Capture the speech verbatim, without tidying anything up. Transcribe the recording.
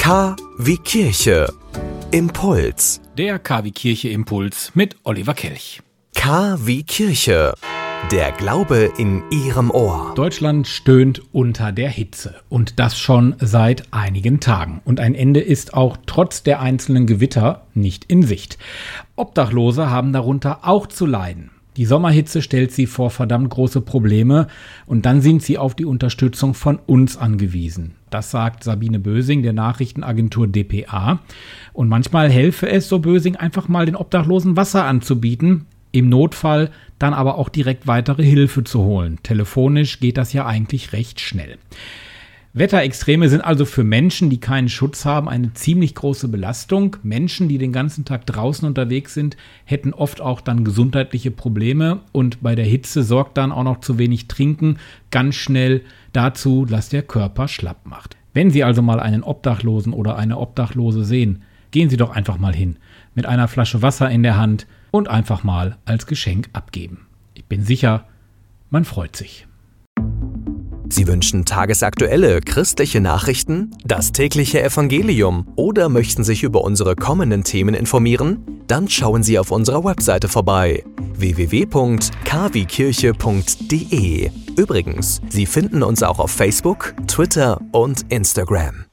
K wie Kirche. Impuls. Der K wie Kirche Impuls mit Oliver Kelch. K wie Kirche. Der Glaube in Ihrem Ohr. Deutschland stöhnt unter der Hitze und das schon seit einigen Tagen. Und ein Ende ist auch trotz der einzelnen Gewitter nicht in Sicht. Obdachlose haben darunter auch zu leiden. Die Sommerhitze stellt sie vor verdammt große Probleme und dann sind sie auf die Unterstützung von uns angewiesen. Das sagt Sabine Bösing der Nachrichtenagentur D P A. Und manchmal helfe es, so Bösing, einfach mal den Obdachlosen Wasser anzubieten, im Notfall dann aber auch direkt weitere Hilfe zu holen. Telefonisch geht das ja eigentlich recht schnell. Wetterextreme sind also für Menschen, die keinen Schutz haben, eine ziemlich große Belastung. Menschen, die den ganzen Tag draußen unterwegs sind, hätten oft auch dann gesundheitliche Probleme. Und bei der Hitze sorgt dann auch noch zu wenig Trinken ganz schnell dazu, dass der Körper schlapp macht. Wenn Sie also mal einen Obdachlosen oder eine Obdachlose sehen, gehen Sie doch einfach mal hin mit einer Flasche Wasser in der Hand und einfach mal als Geschenk abgeben. Ich bin sicher, man freut sich. Sie wünschen tagesaktuelle christliche Nachrichten, das tägliche Evangelium oder möchten sich über unsere kommenden Themen informieren? Dann schauen Sie auf unserer Webseite vorbei w w w punkt k wie kirche punkt d e. Übrigens, Sie finden uns auch auf Facebook, Twitter und Instagram.